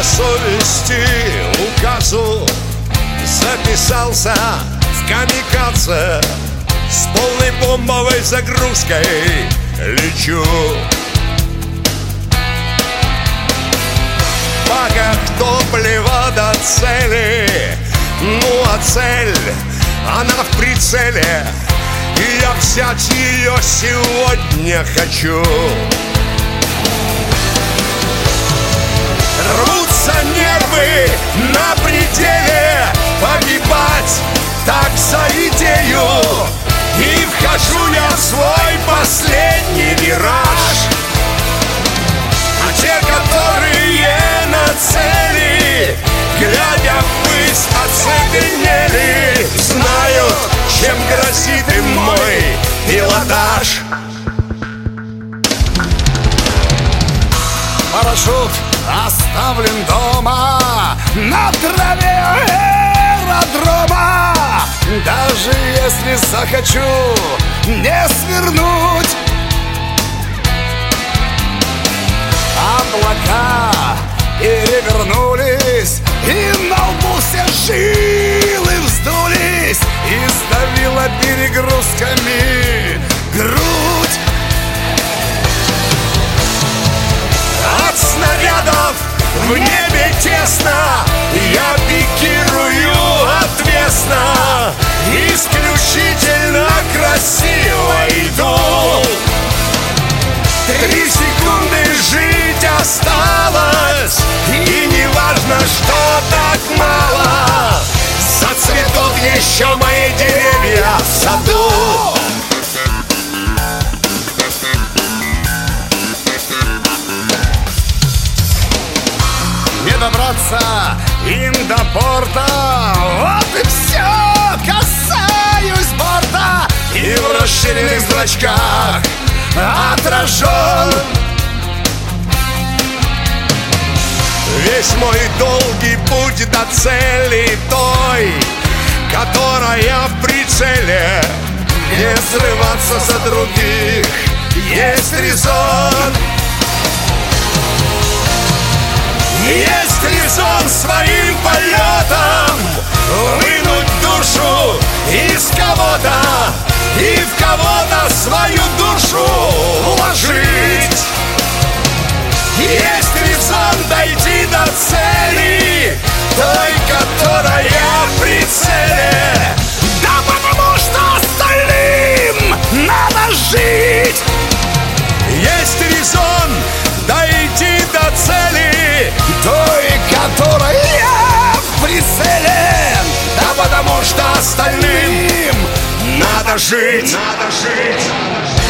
по совести указу записался в камикадзе. С полной бомбовой загрузкой лечу. Пока топливо до цели, ну а цель, она в прицеле, и я взять ее сегодня хочу. Рвутся нервы на пределе, погибать так за идею. И вхожу я в свой последний вираж. А те, которые на цели, глядя ввысь, оцепенели, знают, чем грозит им мой пилотаж. Парашют оставлен дома на траве аэродрома. Даже если захочу не свернуть, облака перевернулись, и на лбу все жилы вздулись, и сдавило перегрузками грудь. От снарядов в небе тесно, я пикирую отвесно, исключительно красиво иду. 3 секунды жить осталось, и не важно, что так мало. Зацветут еще мои деревья в саду. Не добраться им до порта, вот и все, касаюсь борта, и в расширенных зрачках отражен весь мой долгий путь до цели той, которая в прицеле. Не срываться за других есть резон. Есть резон своим полетом вынуть душу из кого-то и в кого-то свою душу вложить. Есть резон дойти до цели, той, которая в прицеле. Да потому что остальным надо жить. Есть резон дойти до цели, той, которая в прицеле. да потому что остальным надо жить. Надо жить.